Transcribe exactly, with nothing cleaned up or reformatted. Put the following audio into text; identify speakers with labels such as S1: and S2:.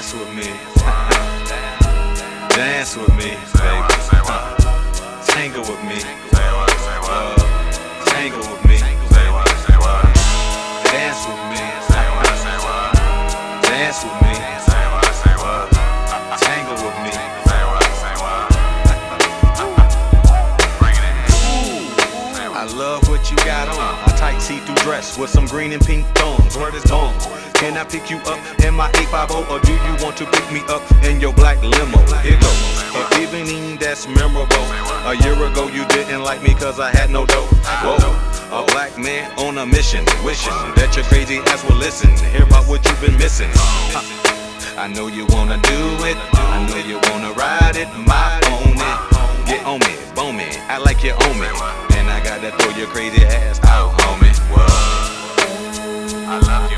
S1: Dance with me. Dance with me, baby. Tangle with me. Uh, tangle with me, baby. Dance with me. Dance with me. Uh, tangle with me. I love what you got on. A tight see-through dress with some green and pink thongs. Word is gone. Can I pick you up in my eight five zero, or do you want to pick me up in your black limo? Here goes. An evening that's memorable. A year ago you didn't like me cause I had no dough. Whoa. A black man on a mission, wishing that your crazy ass will listen. Hear about what you've been missing. Huh. I know you wanna do it. I know you wanna ride it. My own it. Get on me, bone me, act like you own me. And I gotta throw your crazy ass out, homie. Whoa. I love you.